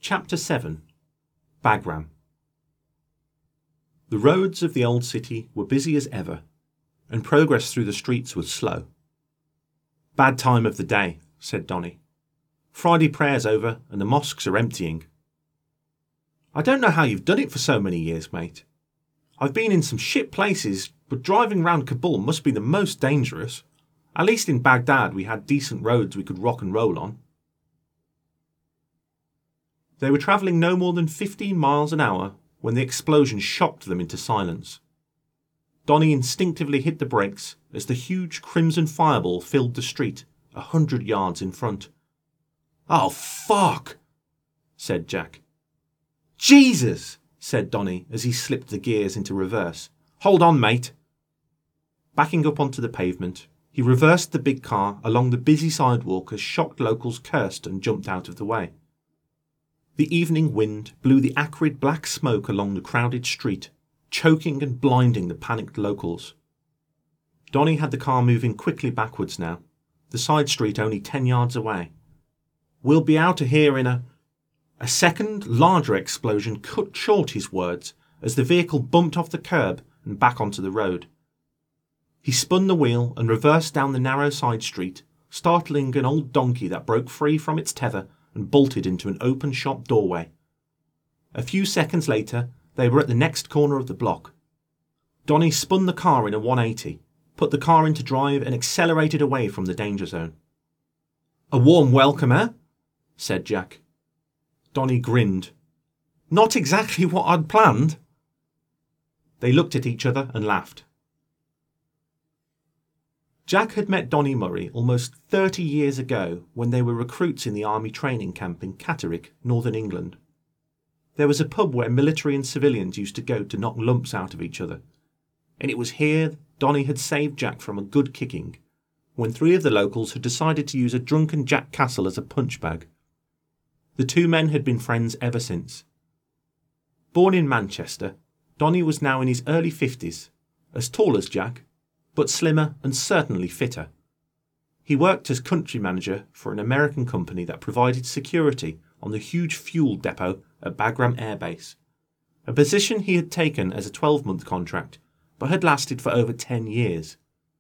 Chapter 7. Bagram. The roads of the old city were busy as ever, and progress through the streets was slow. "Bad time of the day," said Donny. "Friday prayer's over and the mosques are emptying." "I don't know how you've done it for so many years, mate. I've been in some shit places, but driving round Kabul must be the most dangerous. At least in Baghdad we had decent roads we could rock and roll on." They were travelling no more than 15 miles an hour when the explosion shocked them into silence. Donny instinctively hit the brakes as the huge crimson fireball filled the street 100 yards in front. "Oh, fuck!" said Jack. "Jesus!" said Donny as he slipped the gears into reverse. "Hold on, mate." Backing up onto the pavement, he reversed the big car along the busy sidewalk as shocked locals cursed and jumped out of the way. The evening wind blew the acrid black smoke along the crowded street, choking and blinding the panicked locals. Donny had the car moving quickly backwards now, the side street only 10 yards away. "We'll be out of here in a..." A second, larger explosion cut short his words as the vehicle bumped off the curb and back onto the road. He spun the wheel and reversed down the narrow side street, startling an old donkey that broke free from its tether and bolted into an open shop doorway. A few seconds later, they were at the next corner of the block. Donny spun the car in a 180, put the car into drive and accelerated away from the danger zone. "A warm welcome, eh?" said Jack. Donny grinned. "Not exactly what I'd planned." They looked at each other and laughed. Jack had met Donny Murray almost 30 years ago when they were recruits in the army training camp in Catterick, northern England. There was a pub where military and civilians used to go to knock lumps out of each other, and it was here Donny had saved Jack from a good kicking when 3 of the locals had decided to use a drunken Jack Castle as a punch bag. The 2 men had been friends ever since. Born in Manchester, Donny was now in his early 50s, as tall as Jack, but slimmer and certainly fitter. He worked as country manager for an American company that provided security on the huge fuel depot at Bagram Air Base, a position he had taken as a 12-month contract, but had lasted for over 10 years.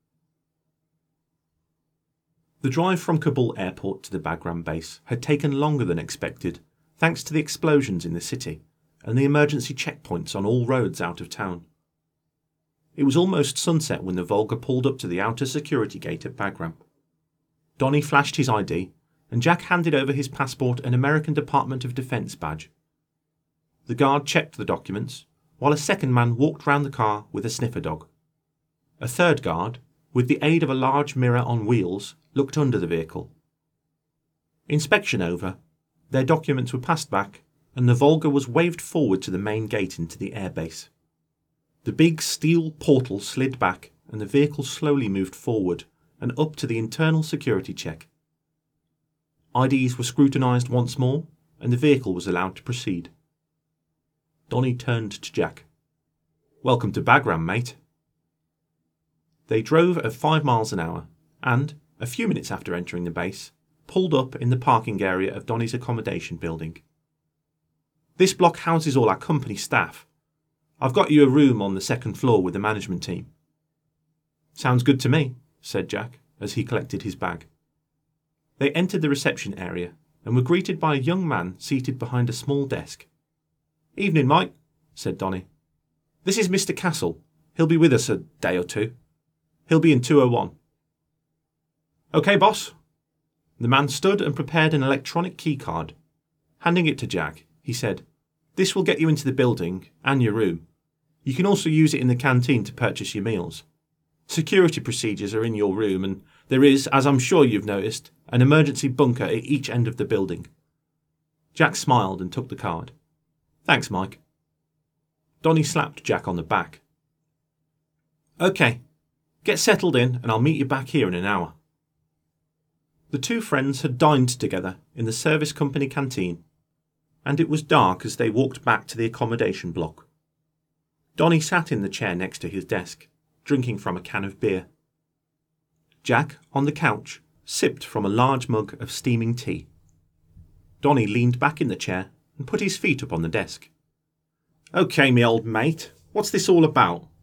The drive from Kabul airport to the Bagram base had taken longer than expected, thanks to the explosions in the city and the emergency checkpoints on all roads out of town. It was almost sunset when the Volga pulled up to the outer security gate at Bagram. Donny flashed his ID, and Jack handed over his passport and American Department of Defense badge. The guard checked the documents, while a second man walked round the car with a sniffer dog. A third guard, with the aid of a large mirror on wheels, looked under the vehicle. Inspection over, their documents were passed back, and the Volga was waved forward to the main gate into the airbase. The big steel portal slid back, and the vehicle slowly moved forward and up to the internal security check. IDs were scrutinised once more, and the vehicle was allowed to proceed. Donny turned to Jack. "Welcome to Bagram, mate." They drove at 5 miles an hour, and, a few minutes after entering the base, pulled up in the parking area of Donny's accommodation building. "This block houses all our company staff. I've got you a room on the 2nd floor with the management team." "Sounds good to me," said Jack as he collected his bag. They entered the reception area and were greeted by a young man seated behind a small desk. "Evening, Mike," said Donny. "This is Mr. Castle. He'll be with us a day or 2. He'll be in 201. "Okay, boss." The man stood and prepared an electronic key card. Handing it to Jack, he said, "This will get you into the building and your room. You can also use it in the canteen to purchase your meals. Security procedures are in your room, and there is, as I'm sure you've noticed, an emergency bunker at each end of the building." Jack smiled and took the card. "Thanks, Mike." Donny slapped Jack on the back. "Okay, get settled in and I'll meet you back here in an hour." The 2 friends had dined together in the service company canteen, and it was dark as they walked back to the accommodation block. Donny sat in the chair next to his desk, drinking from a can of beer. Jack, on the couch, sipped from a large mug of steaming tea. Donny leaned back in the chair and put his feet up on the desk. "OK, me old mate, what's this all about?